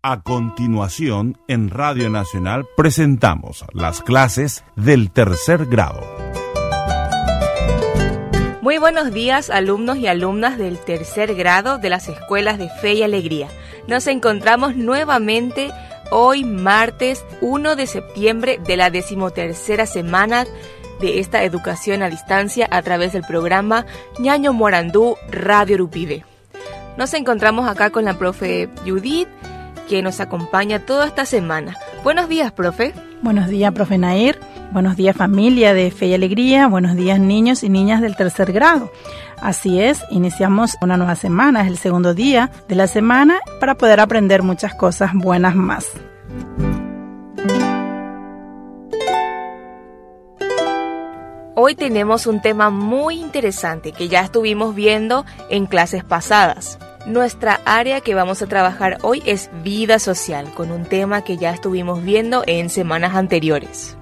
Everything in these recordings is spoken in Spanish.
A continuación, en Radio Nacional presentamos las clases del tercer grado. Muy buenos días, alumnos y alumnas del tercer grado de las escuelas de Fe y Alegría. Nos encontramos nuevamente hoy, martes 1 de septiembre de la 13ª semana de esta educación a distancia a través del programa Ñaño Morandú Radio Urupide. Nos encontramos acá con la profe Judith, que nos acompaña toda esta semana. Buenos días, profe. Buenos días, profe Nair. Buenos días, familia de Fe y Alegría. Buenos días, niños y niñas del tercer grado. Así es, iniciamos una nueva semana, es el segundo día de la semana para poder aprender muchas cosas buenas más. Hoy tenemos un tema muy interesante que ya estuvimos viendo en clases pasadas. Nuestra área que vamos a trabajar hoy es vida social, con un tema que ya estuvimos viendo en semanas anteriores.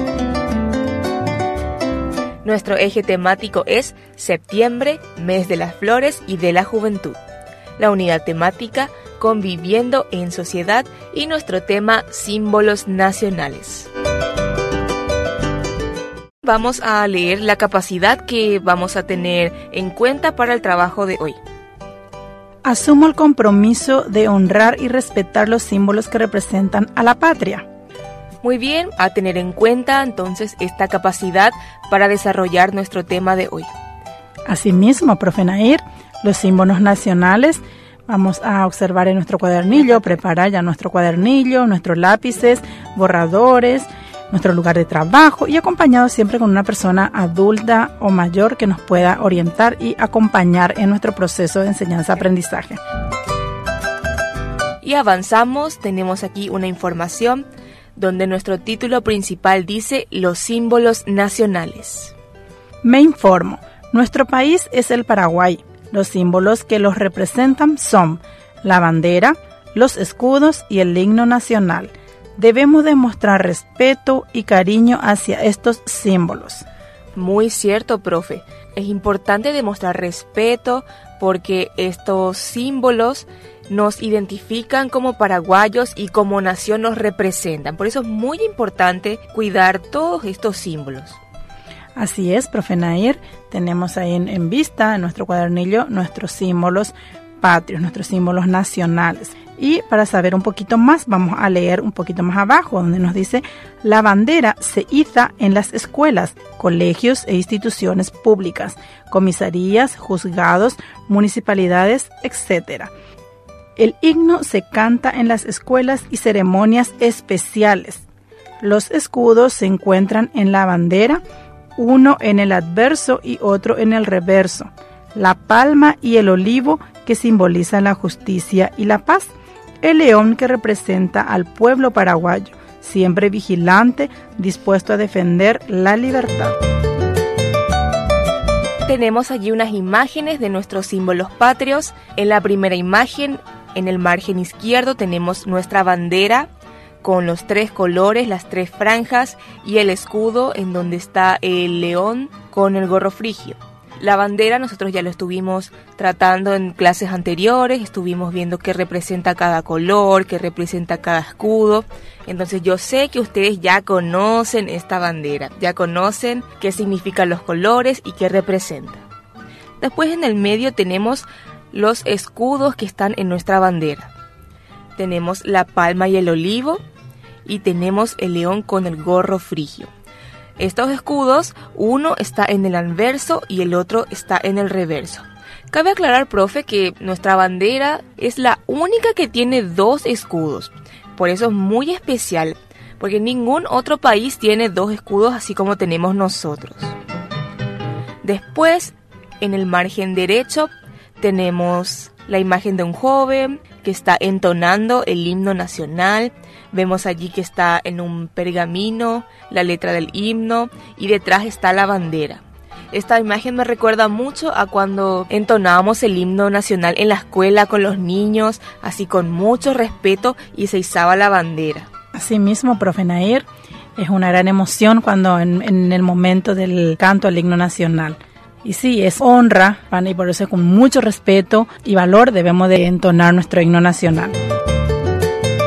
Nuestro eje temático es septiembre, mes de las flores y de la juventud. La unidad temática, conviviendo en sociedad, y nuestro tema, símbolos nacionales. Vamos a leer la capacidad que vamos a tener en cuenta para el trabajo de hoy. Asumo el compromiso de honrar y respetar los símbolos que representan a la patria. Muy bien, a tener en cuenta entonces esta capacidad para desarrollar nuestro tema de hoy. Asimismo, profe Nair, los símbolos nacionales vamos a observar en nuestro cuadernillo, preparar ya nuestro cuadernillo, nuestros lápices, borradores, nuestro lugar de trabajo y acompañado siempre con una persona adulta o mayor que nos pueda orientar y acompañar en nuestro proceso de enseñanza-aprendizaje. Y avanzamos, tenemos aquí una información donde nuestro título principal dice los símbolos nacionales. Me informo, nuestro país es el Paraguay. Los símbolos que los representan son la bandera, los escudos y el himno nacional. Debemos demostrar respeto y cariño hacia estos símbolos. Muy cierto, profe. Es importante demostrar respeto porque estos símbolos nos identifican como paraguayos y como nación nos representan. Por eso es muy importante cuidar todos estos símbolos. Así es, profe Nair. Tenemos ahí en vista, en nuestro cuadernillo, nuestros símbolos patrios, nuestros símbolos nacionales. Y para saber un poquito más, vamos a leer un poquito más abajo, donde nos dice: la bandera se iza en las escuelas, colegios e instituciones públicas, comisarías, juzgados, municipalidades, etc. El himno se canta en las escuelas y ceremonias especiales. Los escudos se encuentran en la bandera, uno en el adverso y otro en el reverso. La palma y el olivo que simbolizan la justicia y la paz. El león que representa al pueblo paraguayo, siempre vigilante, dispuesto a defender la libertad. Tenemos allí unas imágenes de nuestros símbolos patrios. En la primera imagen, en el margen izquierdo, tenemos nuestra bandera con los 3 colores, las 3 franjas y el escudo en donde está el león con el gorro frigio. La bandera nosotros ya lo estuvimos tratando en clases anteriores, estuvimos viendo qué representa cada color, qué representa cada escudo. Entonces yo sé que ustedes ya conocen esta bandera, ya conocen qué significan los colores y qué representa. Después en el medio tenemos los escudos que están en nuestra bandera. Tenemos la palma y el olivo y tenemos el león con el gorro frigio. Estos escudos, uno está en el anverso y el otro está en el reverso. Cabe aclarar, profe, que nuestra bandera es la única que tiene 2 escudos. Por eso es muy especial, porque ningún otro país tiene 2 escudos así como tenemos nosotros. Después, en el margen derecho, tenemos la imagen de un joven que está entonando el himno nacional. Vemos allí que está en un pergamino la letra del himno y detrás está la bandera. Esta imagen me recuerda mucho a cuando entonábamos el himno nacional en la escuela con los niños, así con mucho respeto, y se izaba la bandera. Asimismo, profe Nair, es una gran emoción cuando en el momento del canto al himno nacional. Y sí, es honra, y por eso con mucho respeto y valor debemos de entonar nuestro himno nacional.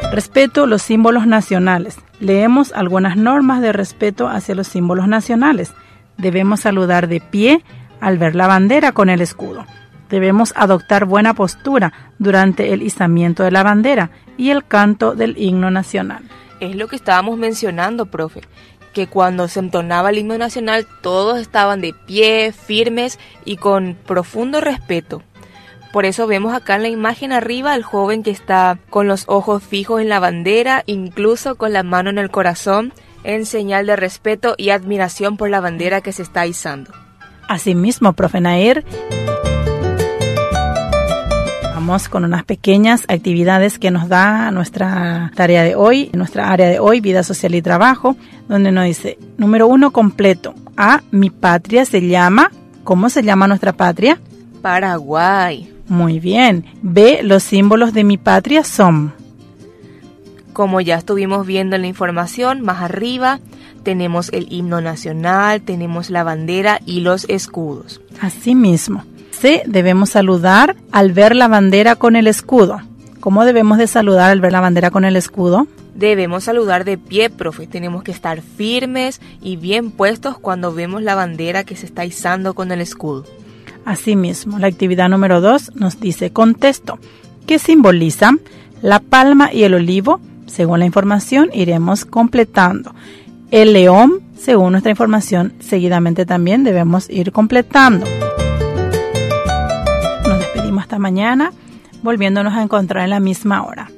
Respeto los símbolos nacionales. Leemos algunas normas de respeto hacia los símbolos nacionales. Debemos saludar de pie al ver la bandera con el escudo. Debemos adoptar buena postura durante el izamiento de la bandera y el canto del himno nacional. Es lo que estábamos mencionando, profe, que cuando se entonaba el himno nacional todos estaban de pie, firmes y con profundo respeto. Por eso vemos acá en la imagen arriba al joven que está con los ojos fijos en la bandera, incluso con la mano en el corazón, en señal de respeto y admiración por la bandera que se está izando. Asimismo, profe Nair, vamos con unas pequeñas actividades que nos da nuestra tarea de hoy, nuestra área de hoy, vida social y trabajo, donde nos dice, número 1, completo. A, mi patria se llama, ¿cómo se llama nuestra patria? Paraguay. Muy bien. B, los símbolos de mi patria son. Como ya estuvimos viendo en la información, más arriba tenemos el himno nacional, tenemos la bandera y los escudos. Asimismo. C, debemos saludar al ver la bandera con el escudo. ¿Cómo debemos de saludar al ver la bandera con el escudo? Debemos saludar de pie, profe. Tenemos que estar firmes y bien puestos cuando vemos la bandera que se está izando con el escudo. Asimismo, la actividad número 2 nos dice contexto. ¿Qué simbolizan la palma y el olivo? Según la información, iremos completando. El león, según nuestra información, seguidamente también debemos ir completando. Nos despedimos hasta mañana, volviéndonos a encontrar en la misma hora.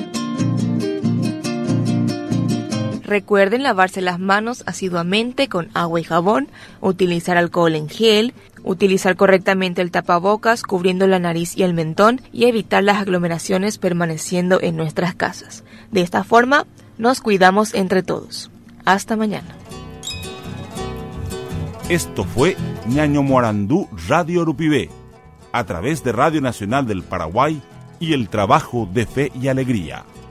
Recuerden lavarse las manos asiduamente con agua y jabón, utilizar alcohol en gel, utilizar correctamente el tapabocas cubriendo la nariz y el mentón y evitar las aglomeraciones permaneciendo en nuestras casas. De esta forma, nos cuidamos entre todos. Hasta mañana. Esto fue Ñaño Morandú Radio Urupibé, a través de Radio Nacional del Paraguay y el trabajo de fe y alegría.